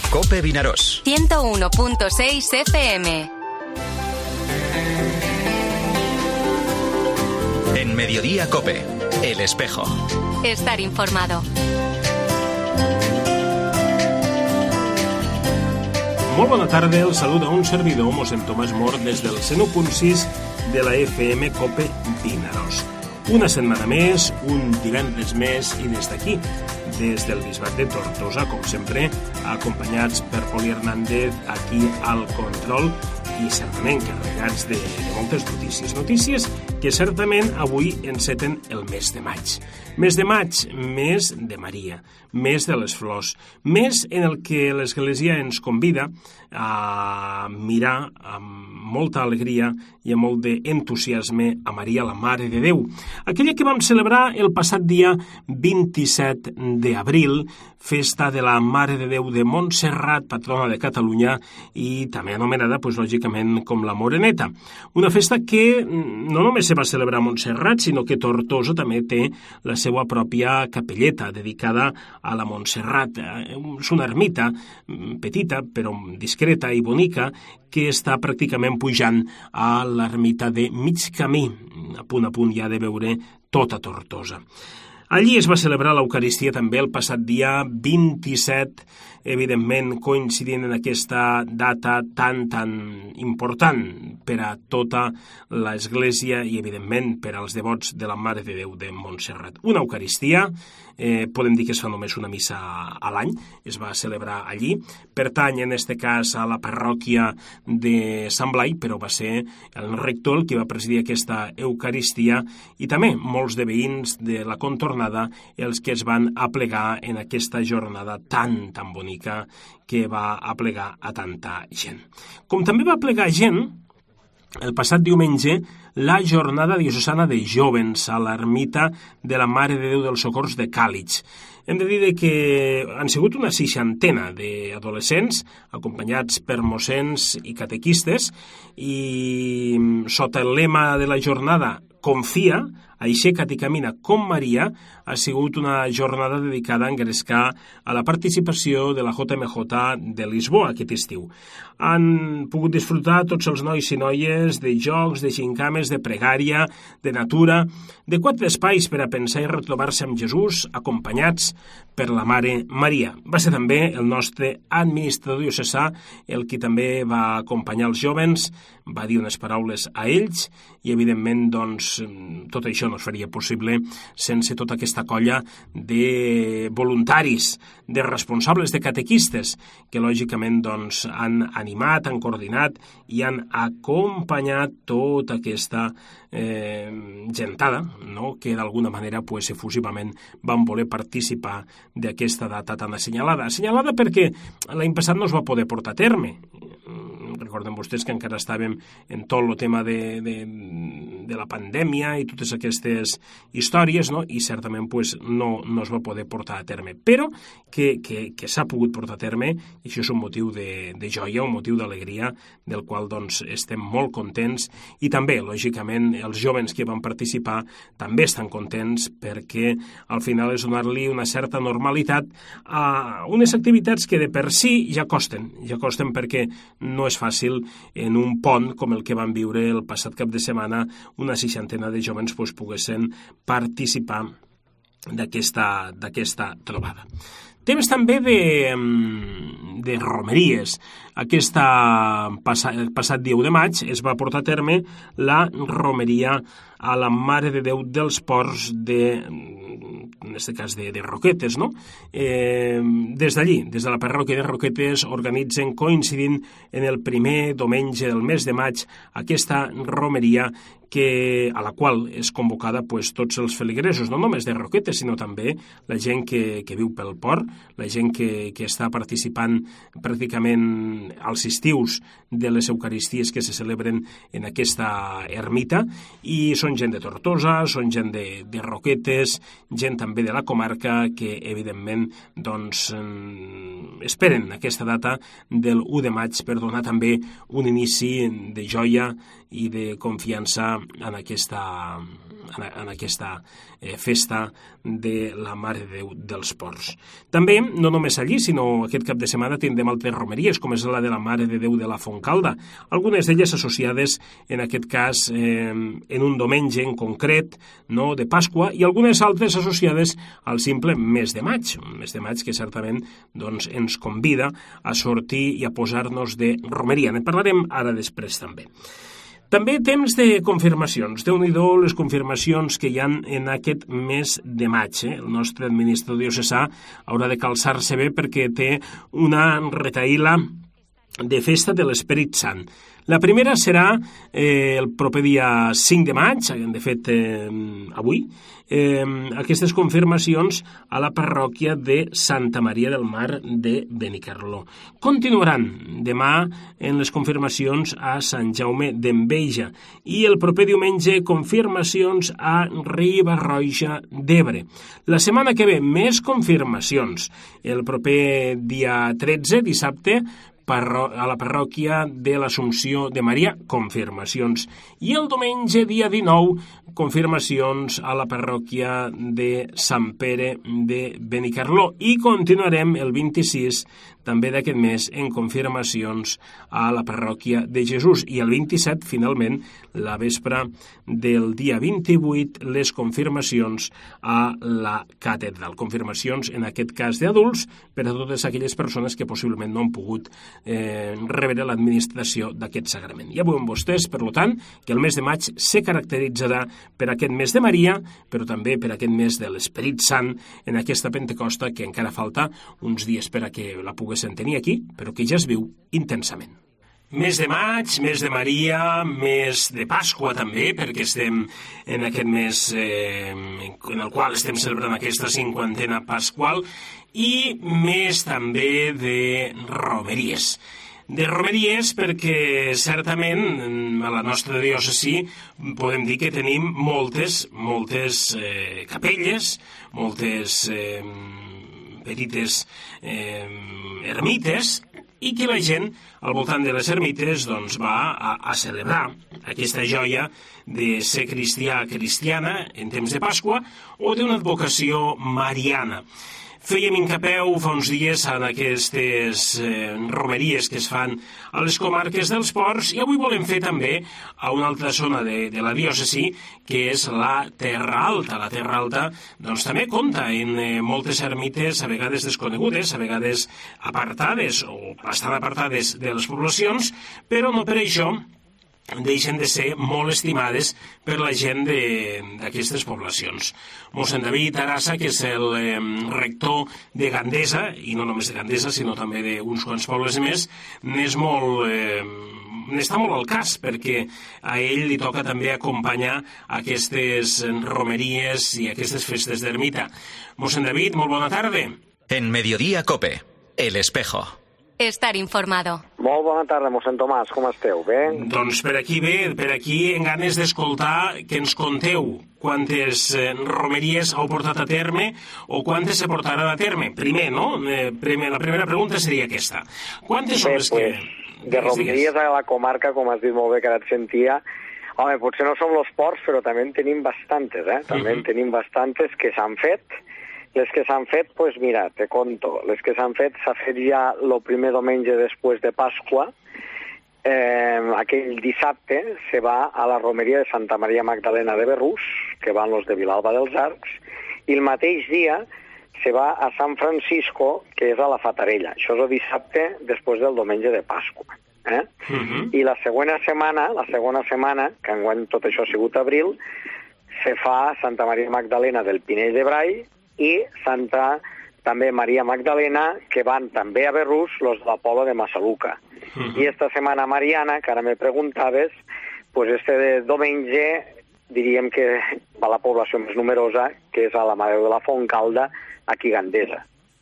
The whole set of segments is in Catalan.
COPE Vinaròs. 101.6 FM. En Mediodía COPE, El Espejo. Estar informado. Molt bona tarda, el saluda un servidor, mossèn Tomàs Mor, des del 101.6 de la FM COPE Vinaròs. Una setmana més, un divendres més, i des d'aquí, des del Bisbat de Tortosa, com sempre, acompanyats per Poli Hernández aquí al control i certament carregats de moltes notícies. Notícies que certament avui enceten el mes de maig. Mes de maig, mes de Maria, mes de les flors, mes en el que l'Església ens convida a mirar amb molta alegria i amb molt d'entusiasme a Maria, la Mare de Déu. Aquella que vam celebrar el passat dia 27 d'abril, festa de la Mare de Déu de Montserrat, patrona de Catalunya, i també anomenada, lògicament, com la Moreneta. Una festa que no només se va celebrar a Montserrat, sinó que Tortosa també té la seva pròpia capelleta dedicada a la Montserrat. És una ermita petita, però discreta i bonica, que està pràcticament pujant a l'ermita de Mig Camí, a punt ja de veure tota Tortosa. Allí es va celebrar l'Eucaristia també el passat dia 27, evidentment coincidint en aquesta data tan important per a tota l'Església i, evidentment, per als devots de la Mare de Déu de Montserrat. Una Eucaristia, podem dir que es fa només una missa a l'any, es va celebrar allí, pertany en aquest cas a la parròquia de Sant Blai, però va ser el rector el que va presidir aquesta Eucaristia i també molts de veïns de la contornada els que es van aplegar en aquesta jornada tan bonica que va aplegar a tanta gent. Com també va aplegar gent el passat diumenge la jornada diocesana de jovens a l'ermita de la Mare de Déu dels Socors de Càlig. Hem de dir que han sigut una 60 d'adolescents acompanyats per mossens i catequistes i sota el lema de la jornada Confia, aixeca't i camina com Maria, ha sigut una jornada dedicada a engrescar a la participació de la JMJ de Lisboa aquest estiu. Han pogut disfrutar tots els nois i noies de jocs, de gincames, de pregària, de natura, de 4 espais per a pensar i retrobar-se amb Jesús, acompanyats per la Mare Maria. Va ser també el nostre administrador diocesà el qui també va acompanyar els jovens, va dir unes paraules a ells i, evidentment, doncs, tot això no es faria possible sense tota aquesta colla de voluntaris, de responsables, de catequistes, que lògicament doncs, han animat, han coordinat i han acompanyat tota aquesta gentada, no? Que d'alguna manera efusivament van voler participar d'aquesta data tan assenyalada. Assenyalada perquè l'any passat no es va poder portar a terme. Recorden vostès que encara estàvem en tot el tema de la pandèmia i totes aquestes històries, no? I certament no es va poder portar a terme. Però que s'ha pogut portar a terme, i això és un motiu de joia, un motiu d'alegria, del qual doncs, estem molt contents, i també, lògicament, els jovens que van participar també estan contents perquè al final és donar-li una certa normalitat a unes activitats que de per si ja costen perquè no és fàcil en un pont com el que van viure el passat cap de setmana una 60 de jovens poguessin participar d'aquesta trobada. Temes també de romeries. El passat dia 1 de maig es va portar a terme la romeria a la Mare de Déu dels Ports en aquest cas de Roquetes, no? Des d'allí, des de la parròquia de Roquetes, organitzen, coincidint en el primer diumenge del mes de maig, aquesta romeria a la qual és convocada tots els feligresos, no només de Roquetes, sinó també la gent que viu pel port, la gent que està participant pràcticament als estius de les Eucaristies que se celebren en aquesta ermita, i són gent de Tortosa, són gent de Roquetes, gent també de la comarca que, evidentment, doncs, esperen aquesta data del 1 de maig per donar també un inici de joia i de confiança en en aquesta festa de la Mare de Déu dels Ports. També, no només allí, sinó aquest cap de setmana tindrem altres romeries, com és la de la Mare de Déu de la Fontcalda, algunes d'elles associades, en aquest cas, en un diumenge en concret, no, de Pasqua, i algunes altres associades al simple mes de maig, un mes de maig que certament doncs, ens convida a sortir i a posar-nos de romeria. Ne parlarem ara després també. També temps de confirmacions. Déu-n'hi-do les confirmacions que hi ha en aquest mes de maig. El nostre administrador diocesà haurà de calçar-se bé perquè té una retaïla de festa de l'Esperit Sant. La primera serà el proper dia 5 de maig, de fet avui, aquestes confirmacions a la parròquia de Santa Maria del Mar de Benicarló. Continuaran demà en les confirmacions a Sant Jaume d'Enveja i el proper diumenge confirmacions a Riba-roja d'Ebre. La setmana que ve més confirmacions. El proper dia 13, dissabte, a la parròquia de l'Assumpció de Maria, confirmacions. I el diumenge, dia 19, confirmacions a la parròquia de Sant Pere de Benicarló. I continuarem el 26, també d'aquest mes, en confirmacions a la parròquia de Jesús. I el 27, finalment, la vespre del dia 28, les confirmacions a la catedral. Confirmacions, en aquest cas, d'adults, per a totes aquelles persones que possiblement no han pogut rebre l'administració d'aquest sagrament. Ja veuen vostès, per tant, que el mes de maig se caracteritzarà per aquest mes de Maria, però també per aquest mes de l'Esperit Sant en aquesta Pentecosta que encara falta uns dies per a que la poguessin tenir aquí, però que ja es viu intensament. Mes de maig, mes de Maria, mes de Pasqua també, perquè estem en aquest mes en el qual estem celebrant aquesta 50a pasqual, i mes també de romeries. De romeries perquè certament a la nostra diòcesi podem dir que tenim moltes capelles, moltes petites ermites, i que la gent al voltant de les ermites doncs, va a celebrar aquesta joia de ser cristiana en temps de Pasqua o d'una advocació mariana. Fèiem incapeu fa uns dies en aquestes romeries que es fan a les comarques dels Ports i avui volem fer també a una altra zona de la diòcesi que és la Terra Alta. La Terra Alta doncs, també compta en moltes ermites a vegades desconegudes, a vegades apartades o bastant apartades de les poblacions, però no per això deixen de ser molt estimades per la gent d'aquestes poblacions. Mossèn David Arassa, que és el rector de Gandesa, i no només de Gandesa, sinó també d'uns quants pobles més, n'està molt al cas, perquè a ell li toca també acompanyar aquestes romeries i aquestes festes d'ermita. Mossèn David, molt bona tarda. En Mediodía Cope, El Espejo. Estar informado. Molt bona tarda, mossèn Tomàs, com esteu? Bé? Doncs per aquí bé, per aquí en ganes d'escoltar que ens conteu quantes romeries heu portat a terme o quantes se portaran a terme. Primer, no? La primera pregunta seria aquesta. Quantes són les que... De romeries a la comarca, com has dit molt bé que ara et sentia, home, potser no som los Ports, però també en tenim bastantes, També en tenim bastantes que s'han fet. Les que s'han fet, doncs mira, te conto. Les que s'ha fet ja el primer diumenge després de Pasqua. Aquell dissabte se va a la romeria de Santa Maria Magdalena de Berrús, que van los de Vilalba dels Arcs, i el mateix dia se va a Sant Francisco, que és a la Fatarella. Això és el dissabte després del diumenge de Pasqua. I la segona setmana, que enguany tot això ha sigut abril, se fa Santa Maria Magdalena del Pinell de Brai i Santa també Maria Magdalena, que van també a Berrús, los de la Pobla de Massaluca. I esta setmana mariana, que ara me preguntaves, pues este diumenge diríem que va la població més numerosa, que és a la Mare de la Fontcalda, aquí a Gandesa.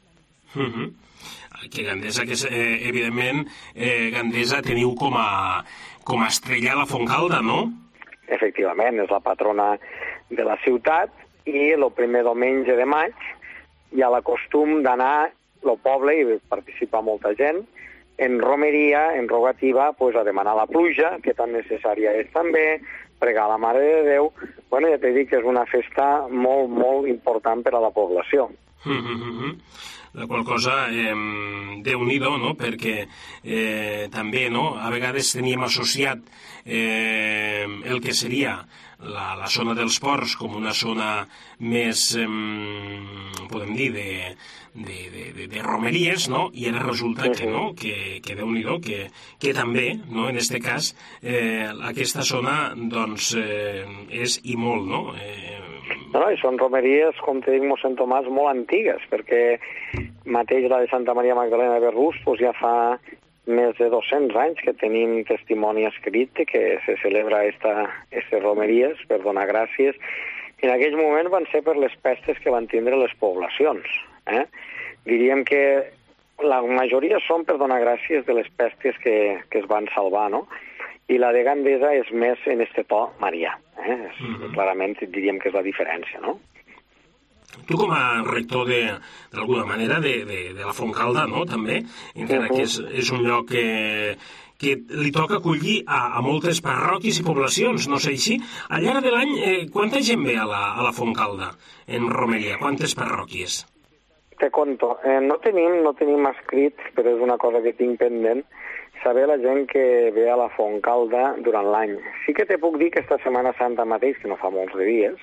Aquí a Gandesa, que és, evidentment, Gandesa teniu com a estrella la Fontcalda, no? Efectivament, és la patrona de la ciutat, i el primer diumenge de maig hi ha la costum d'anar al poble, i participa molta gent, en romeria, en rogativa, pues, a demanar la pluja, que tan necessària és també, pregar la Mare de Déu. Bueno, ja t'he dit que és una festa molt, molt important per a la població. La qual cosa, Déu-n'hi-do, no? Perquè també, no? A vegades teníem associat el que seria la zona dels ports com una zona més, podem dir, de romeries, no? I ara resulta que no, que Déu-n'hi-do, que també, no? En aquest cas, aquesta zona, doncs, és i molt, no? No, i són romeries, com te dic, mossèn Tomàs, molt antigues, perquè mateix la de Santa Maria Magdalena de Berrús pues, ja fa més de 200 anys que tenim testimoni escrit que se celebra aquestes romeries per donar gràcies. I en aquell moment van ser per les pestes que van tindre les poblacions. Diríem que la majoria són per donar gràcies de les pestes que es van salvar, no? I la de Gandesa és més en este to marià. Clarament diríem que és la diferència, no? Tu com a rector d'alguna manera de la Fontcalda, no?, també, encara que és un lloc que li toca acollir a moltes parròquies i poblacions, no sé així. Al llarg de l'any, quanta gent ve a la Fontcalda, en romeria? Quantes parròquies? Te conto. No tenim escrit, però és una cosa que tinc pendent, saber la gent que ve a la Fontcalda durant l'any. Sí que te puc dir que esta Setmana Santa mateix, que no fa molts de dies,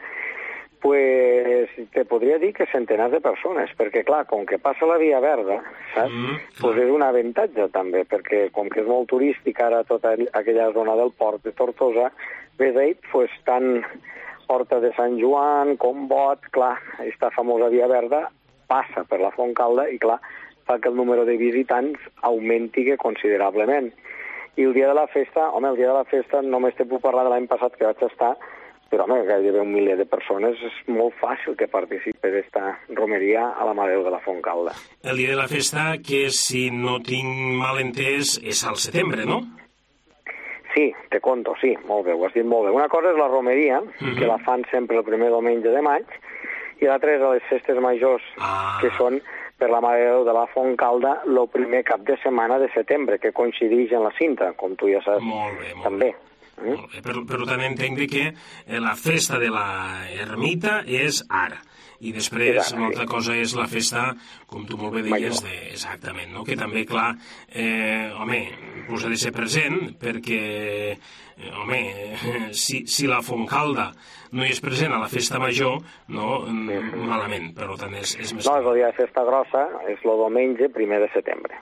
pues te podria dir que centenars de persones, perquè clar, com que passa la Via Verda, saps? Pues és un avantatge també, perquè com que és molt turístic ara tota aquella zona del port de Tortosa, ves ahí, pues tant Horta de Sant Joan com Bot, clar, aquesta famosa Via Verda passa per la Fontcalda i clar, fa que el número de visitants augmenti considerablement. I el dia de la festa, el dia de la festa només te puc parlar de l'any passat que vaig estar, però gairebé 1 miler de persones, és molt fàcil que participi d'esta romeria a la Mare de la Fontcalda. El dia de la festa, que si no tinc mal entès, és al setembre, no? Sí, te conto, sí, molt bé, ho has dit molt bé. Una cosa és la romeria, que la fan sempre el primer diumenge de maig, i l'altra és a les festes majors, que són per la Mare de Déu de la Fontcalda el primer cap de setmana de setembre, que coincideix en la cinta, com tu ja saps. Molt bé, també. Molt bé. Per tant, entenc que la festa de la ermita és ara. I després, una altra cosa és la festa, com tu molt bé deies, exactament, no? Que també, clar, pues ha de ser present, perquè, si la Fontcalda no hi és present a la festa major, no, malament, per tant, és més... No, és el dia de festa grossa, és el diumenge 1 de setembre.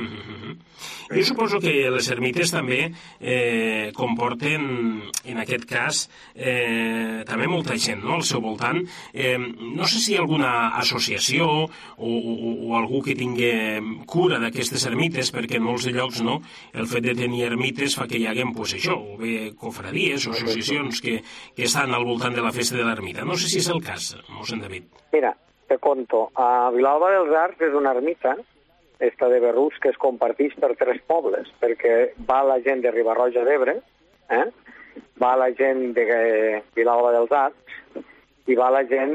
Jo suposo que les ermites també comporten, en aquest cas, també molta gent, no?, al seu voltant. No sé si hi ha alguna associació o algú que tingui cura d'aquestes ermites, perquè en molts de llocs, no?, el fet de tenir ermites fa que hi haguem, pues això, o bé cofradies o associacions que estan al voltant de la festa de l'ermita. No sé si és el cas, mossèn David. Mira, te conto. A Vilalba dels Arcs és una ermita, esta de Berrús, que es comparteix per 3 pobles, perquè va la gent de Riba-roja d'Ebre, va la gent de Vilalba dels Arcs, i va la gent,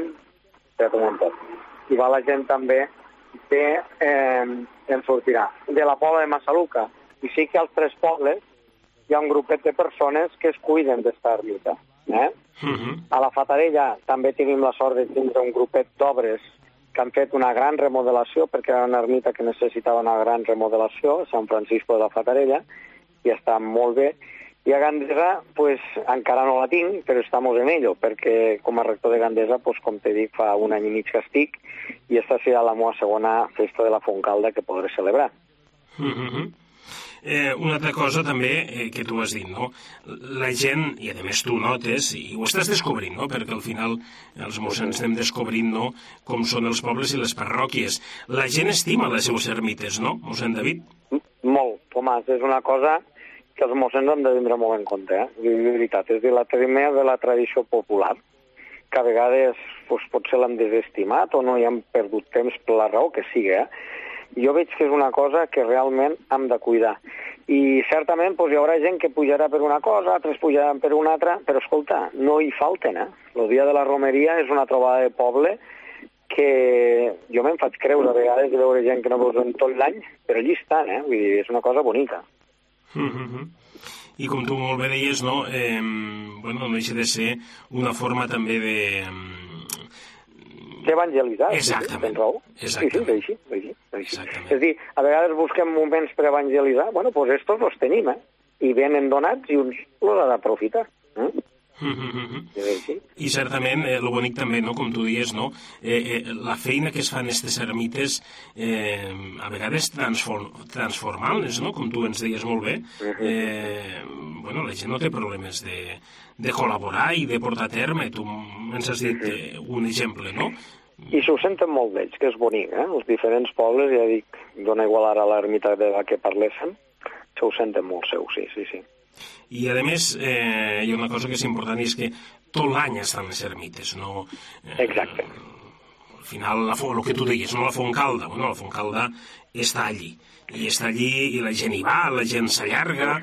i va la gent també de, em sortirà, de la Pobla de Massaluca. I sí que als 3 pobles hi ha un grupet de persones que es cuiden d'esta ermita. A la Fatarella també tenim la sort de tindre un grupet d'obres que han fet una gran remodelació, perquè era una ermita que necessitava una gran remodelació, Sant Francisco de la Fatarella, i està molt bé. I a Gandesa, pues, encara no la tinc, però estamos en ello, perquè com a rector de Gandesa, pues, com t'he dit, fa 1 any i mig que estic, i esta serà la meva segona festa de la Fontcalda que podré celebrar. Una altra cosa també que tu has dit, no? La gent, i a més tu notes, i ho estàs descobrint, no?, perquè al final els mossens anem descobrint, no?, com són els pobles i les parròquies. La gent estima les seues ermites, no, mossèn David? Molt, Tomàs, és una cosa que els mossens han de tindre molt en compte, de veritat. És dir, la tema de la tradició popular, que a vegades pues, potser l'han desestimat o no hi han perdut temps per la raó que sigui, Jo veig que és una cosa que realment hem de cuidar. I certament hi haurà gent que pujarà per una cosa, altres pujaran per una altra, però escolta, no hi falten. El dia de la romeria és una trobada de poble que jo me'n faig creure a vegades de veure gent que no veus en tot l'any, però allí estan, Vull dir, és una cosa bonica. I com tu molt bé deies, no? No deixa de ser una forma també d'evangelitzar. Exactament. Tens raó. Exactament. Sí, així. Exactament. És a dir, a vegades busquem moments per evangelitzar, pues estos los tenim, i venen donats i uns els ha d'aprofitar. I certament, el bonic també, no? Com tu dies, no? La feina que es fan aquestes ermites a vegades transformant-les, no? Com tu ens deies molt bé, la gent no té problemes de col·laborar i de portar a terme. Tu ens has dit un exemple, no? I s'ho senten molt d'ells, que és bonic, Els diferents pobles, ja dic, dona igual ara l'ermita de la que parlessin, s'ho senten molt seu, sí. I, a més, hi ha una cosa que és important, i és que tot l'any estan les ermites, no? Exacte. Al final, el que tu deies, no? La Fontcalda, la Fontcalda està allí, i la gent hi va, la gent s'allarga,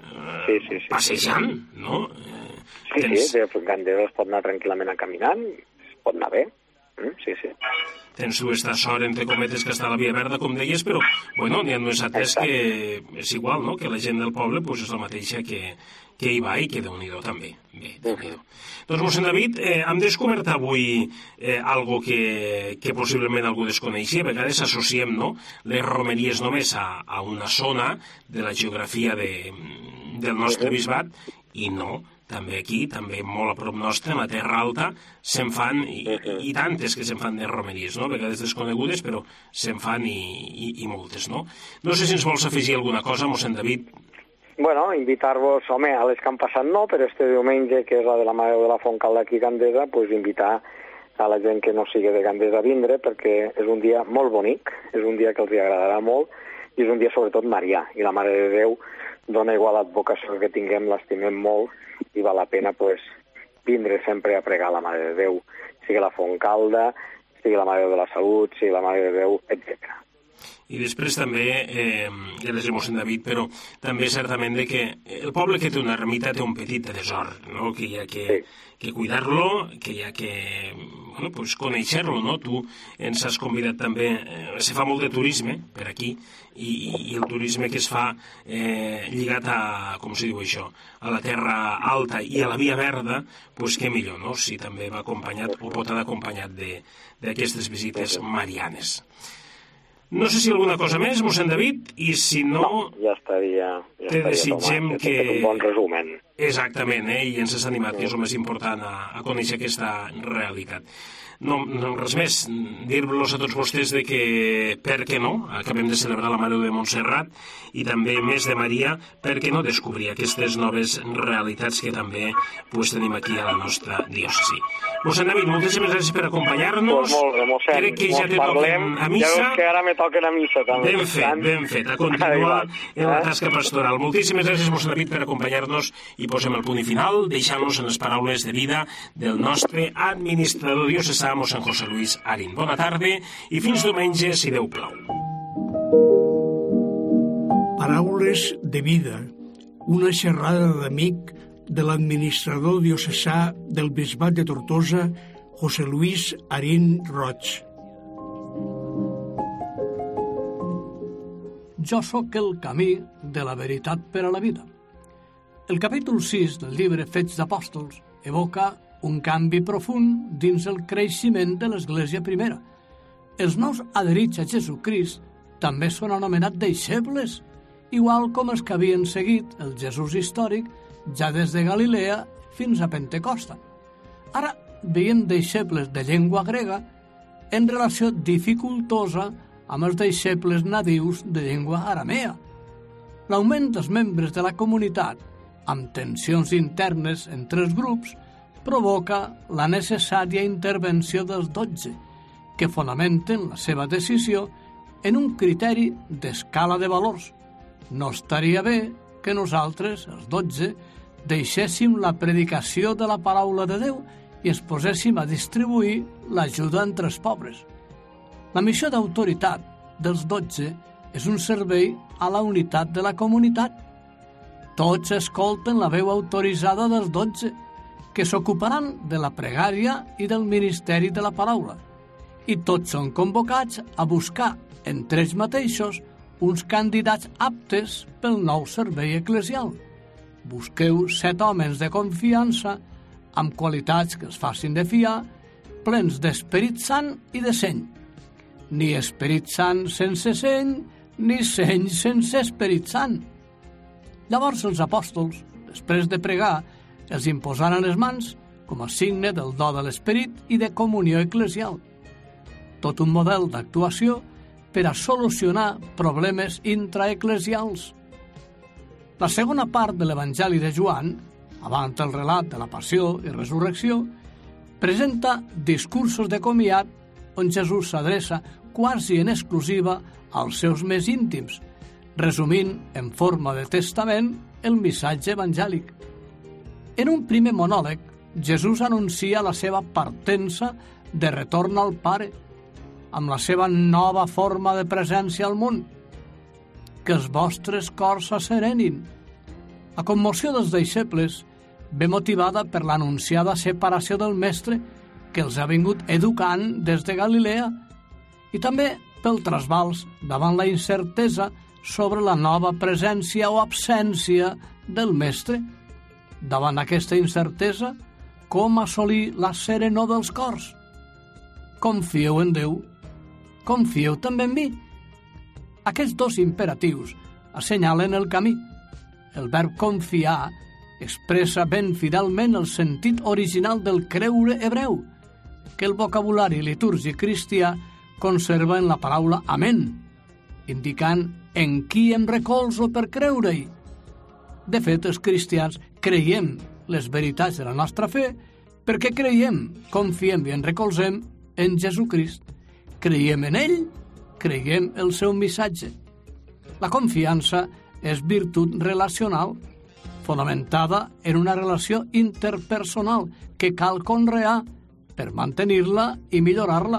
passejant, no? Sí, de Gandesa es pot anar tranquil·lament caminant, es pot anar bé. Sí. Tens tu esta sort, entre cometes, que està a la Via Verda, com deies, però, n'hi ha unes altres que és igual, no?, que la gent del poble és la mateixa que hi va i que Déu-n'hi-do també. Bé, Déu-n'hi-do. Doncs, mossèn David, hem descobert avui algo que possiblement algú desconeixia. A vegades associem, no?, les romeries només a una zona de la geografia del nostre bisbat, i no. També aquí, també molt a prop nostre, en la Terra Alta, se'n fan, i tantes que se'n fan de romeries, no? A vegades desconegudes, però se'n fan i moltes, no? No sé si ens vols afegir alguna cosa, mossèn David. Invitar-vos, a les que han passat no, però este diumenge, que és la de la Mare de la Fontcalda aquí a Gandesa, invitar a la gent que no sigui de Gandesa a vindre, perquè és un dia molt bonic, és un dia que els agradarà molt, i és un dia sobretot marià, i la Mare de Déu dona igual l'advocació que tinguem, l'estimem molt, i val la pena vindre sempre a pregar la Mare de Déu, sigui la Fontcalda, sigui la Mare de la Salut, sigui la Mare de Déu, etc. I després també, ja les mossèn David, però també certament que el poble que té una ermita té un petit tresor, no?, que hi ha que cuidar-lo, que hi ha que conèixer-lo, no? Tu ens has convidat també, se fa molt de turisme per aquí, i el turisme que es fa lligat a, com se diu això, a la Terra Alta i a la Via Verda, què millor, no?, si també va acompanyat o pot anar acompanyat d'aquestes visites marianes. No sé si alguna cosa més, mossèn David, i si no... No, ja estaria te desitgem que... un bon resumen. Exactament, i ens has animat, que és el més important, a conèixer aquesta realitat. No, res més, dir-vos a tots vostès que, per què no, acabem de celebrar la Mare de Montserrat i també més de Maria, per què no descobrir aquestes noves realitats que també tenim aquí a la nostra diòcesi. Mossèn David, moltíssimes gràcies per acompanyar-nos. Molt bé, mossèn. Crec que ja te toquen a missa. Ja veus que ara me toquen a missa, també. Ben fet, a continuar en la tasca pastoral. Moltíssimes gràcies, mossèn David, per acompanyar-nos i posem el punt i final, deixant-nos en les paraules de vida del nostre administrador diocesà, mossèn José Luis Arín. Bona tarda i fins diumenge, si Déu plau. Paraules de vida, una xerrada d'amic de l'administrador diocesà del Bisbat de Tortosa, José Luis Arín Roig. Jo sóc el camí de la veritat per a la vida. El capítol 6 del llibre Fets d'Apòstols evoca un canvi profund dins el creixement de l'Església primera. Els nous adherits a Jesucrist també són anomenats deixebles, igual com els que havien seguit el Jesús històric ja des de Galilea fins a Pentecosta. Ara veiem deixebles de llengua grega en relació dificultosa amb els deixebles nadius de llengua aramea. L'augment dels membres de la comunitat, amb tensions internes entre els grups, provoca la necessària intervenció dels 12, que fonamenten la seva decisió en un criteri d'escala de valors. No estaria bé que nosaltres, els 12, deixéssim la predicació de la paraula de Déu i ens poséssim a distribuir l'ajuda entre els pobres. La missió d'autoritat dels 12 és un servei a la unitat de la comunitat. Tots escolten la veu autoritzada dels 12, que s'ocuparan de la pregària i del ministeri de la paraula. i tots són convocats a buscar entre ells mateixos uns candidats aptes pel nou servei eclesial. Busqueu 7 homes de confiança amb qualitats que els facin de fiar, plens d'Esperit Sant i de seny. Ni Esperit Sant sense seny, ni seny sense Esperit Sant. Llavors els apòstols, després de pregar, els imposaren les mans com a signe del do de l'Esperit i de comunió eclesial. Tot un model d'actuació per a solucionar problemes intraeclesials. La segona part de l'Evangeli de Joan, abans del relat de la passió i resurrecció, presenta discursos de comiat on Jesús s'adreça quasi en exclusiva als seus més íntims, resumint en forma de testament el missatge evangèlic. En un primer monòleg, Jesús anuncia la seva partença de retorn al Pare, amb la seva nova forma de presència al món. Que els vostres cors s'asserenin. La commoció dels deixebles ve motivada per l'anunciada separació del Mestre que els ha vingut educant des de Galilea i també pel trasbals davant la incertesa sobre la nova presència o absència del Mestre. Davant aquesta incertesa, com assolir la serenor dels cors? Confieu en Déu. Confieu també en mi. Aquests 2 imperatius assenyalen el camí. El verb confiar expressa ben fidelment el sentit original del creure hebreu, que el vocabulari litúrgic cristià conserva en la paraula amén, indicant en qui em recolzo per creure-hi. De fet, els cristians creiem les veritats de la nostra fe perquè creiem, confiem i ens recolzem en Jesucrist. Creiem en ell, creiem el seu missatge. La confiança és virtut relacional, fonamentada en una relació interpersonal que cal conrear per mantenir-la i millorar-la.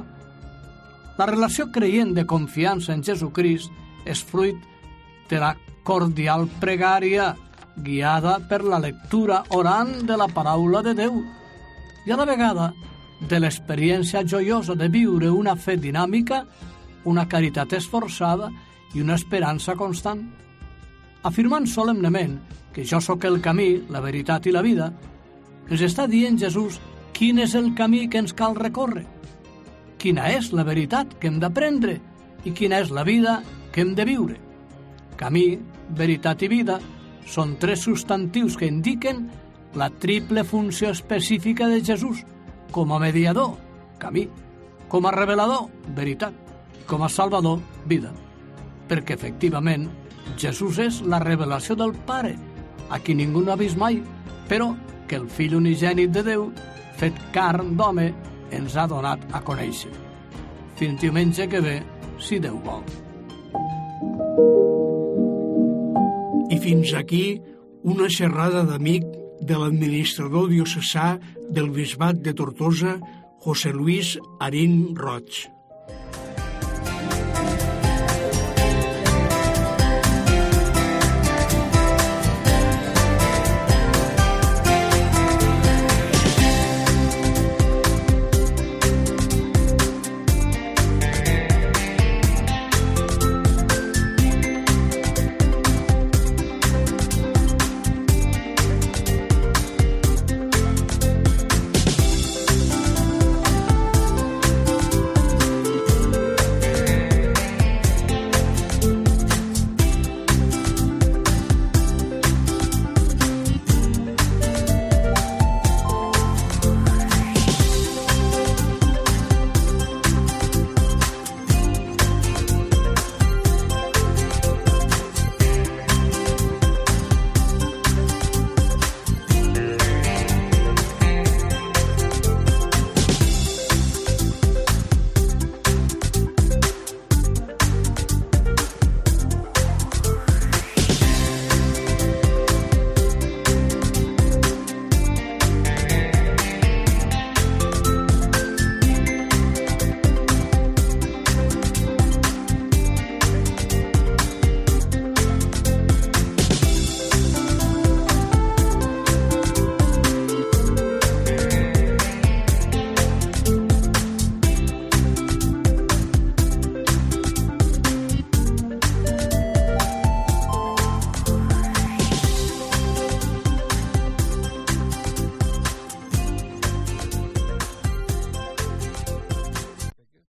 La relació creient de confiança en Jesucrist és fruit de la cordial pregària guiada per la lectura orant de la paraula de Déu i a la vegada de l'experiència joiosa de viure una fe dinàmica, una caritat esforçada i una esperança constant. Afirmant solemnement que jo sóc el camí, la veritat i la vida, ens està dient Jesús quin és el camí que ens cal recórrer, quina és la veritat que hem d'aprendre i quina és la vida que hem de viure. Camí, veritat i vida són 3 substantius que indiquen la triple funció específica de Jesús com a mediador, camí, com a revelador, veritat, com a salvador, vida. Perquè efectivament Jesús és la revelació del Pare, a qui ningú no ha vist mai, però que el Fill unigènit de Déu, fet carn d'home, ens ha donat a conèixer. Fins diumenge que ve, si Déu vol. I fins aquí una xerrada d'amic de l'administrador diocesà del Bisbat de Tortosa, José Luis Arín Roig.